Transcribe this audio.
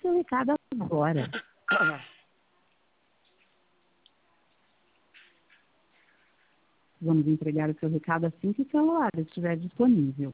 seu recado agora. Vamos entregar o seu recado assim que o celular estiver disponível.